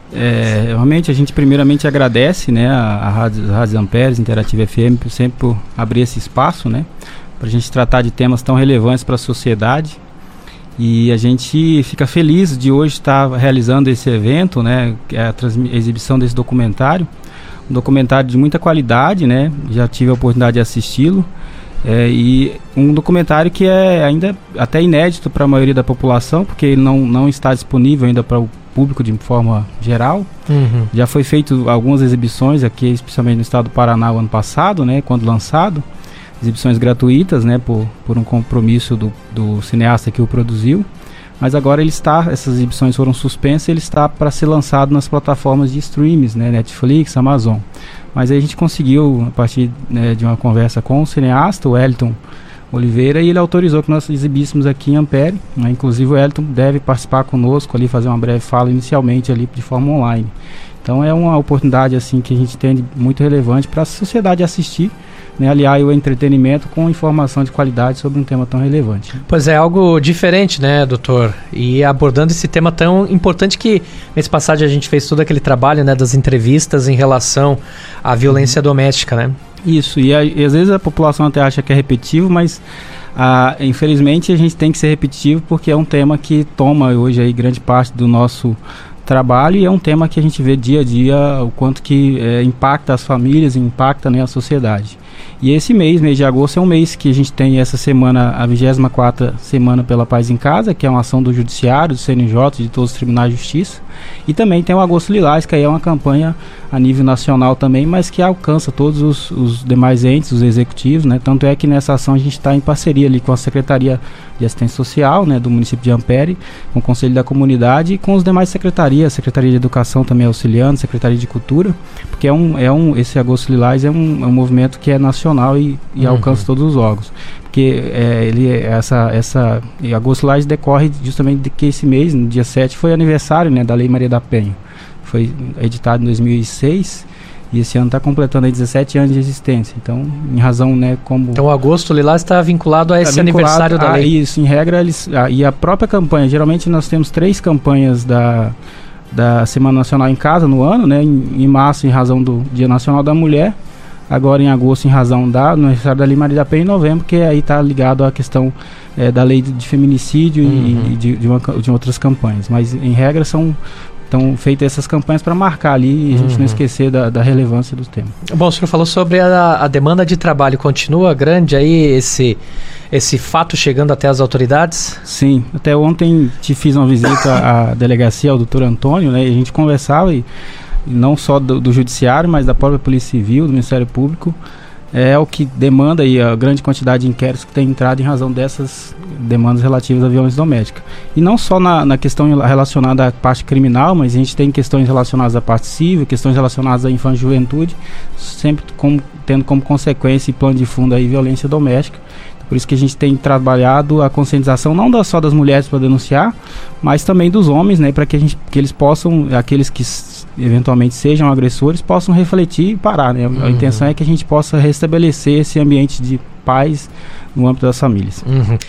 Realmente a gente primeiramente agradece, né, a Rádio Amperes, Interativa FM, sempre por abrir esse espaço, né, para a gente tratar de temas tão relevantes para a sociedade. E a gente fica feliz de hoje estar realizando esse evento, né, a exibição desse documentário, um documentário de muita qualidade, né, já tive a oportunidade de assisti-lo, e um documentário que é ainda até inédito para a maioria da população, porque ele não está disponível ainda para o público de forma geral. Já foi feito algumas exibições aqui, especialmente no estado do Paraná, o ano passado, né, quando lançado, exibições gratuitas, né, por um compromisso do cineasta que o produziu, mas agora essas exibições foram suspensas e ele está para ser lançado nas plataformas de streams, né, Netflix, Amazon. Mas aí a gente conseguiu, a partir, né, de uma conversa com o cineasta, o Wellington Oliveira, e ele autorizou que nós exibíssemos aqui em Ampere, né? Inclusive o Wellington deve participar conosco ali, fazer uma breve fala inicialmente ali de forma online. Então é uma oportunidade assim que a gente tem muito relevante para a sociedade assistir, né, aliar o entretenimento com informação de qualidade sobre um tema tão relevante. Pois é, algo diferente, né, doutor? E abordando esse tema tão importante que, mês passado, a gente fez todo aquele trabalho, né, das entrevistas em relação à violência doméstica, né? Isso, e às vezes a população até acha que é repetitivo, mas infelizmente a gente tem que ser repetitivo porque é um tema que toma hoje aí grande parte do nosso trabalho, e é um tema que a gente vê dia a dia o quanto que impacta as famílias, impacta, né, a sociedade. E esse mês de agosto, é um mês que a gente tem essa semana, a 24ª Semana pela Paz em Casa, que é uma ação do Judiciário, do CNJ, de todos os tribunais de justiça. E também tem o Agosto Lilás, que aí é uma campanha a nível nacional também, mas que alcança todos os demais entes, os executivos, né? Tanto é que nessa ação a gente está em parceria ali com a Secretaria de Assistência Social, né, do município de Ampere, com o Conselho da Comunidade e com as demais secretarias, Secretaria de Educação também auxiliando, Secretaria de Cultura, porque esse Agosto Lilás é um movimento que é nacional e alcança todos os órgãos. Porque Agosto Lilás decorre justamente de que esse mês, no dia 7, foi aniversário, né, da Lei Maria da Penha. Foi editado em 2006 e esse ano está completando aí 17 anos de existência. Então, em razão, né, como... Então, o Agosto Lilás está vinculado a esse aniversário da lei. Isso, em regra, e a própria campanha, geralmente nós temos 3 campanhas da Semana Nacional em Casa no ano, né, em março, em razão do Dia Nacional da Mulher, agora em agosto, em razão do aniversário da Lei Maria da Penha, em novembro, que aí está ligado à questão da lei de feminicídio e de outras campanhas. Mas, em regra, são feitas essas campanhas para marcar ali e a gente não esquecer da relevância do tema. Bom, o senhor falou sobre a demanda de trabalho. Continua grande aí esse fato chegando até as autoridades? Sim, até ontem fiz uma visita à delegacia, ao doutor Antônio, né, e a gente conversava, e não só do Judiciário, mas da própria Polícia Civil, do Ministério Público, é o que demanda aí a grande quantidade de inquéritos que tem entrado em razão dessas demandas relativas à violência doméstica. E não só na questão relacionada à parte criminal, mas a gente tem questões relacionadas à parte civil, questões relacionadas à infância e juventude, sempre tendo como consequência e plano de fundo aí violência doméstica. Por isso que a gente tem trabalhado a conscientização não só das mulheres para denunciar, mas também dos homens, né, para que eles possam, aqueles que eventualmente sejam agressores, possam refletir e parar, né? A intenção é que a gente possa restabelecer esse ambiente de paz no âmbito das famílias.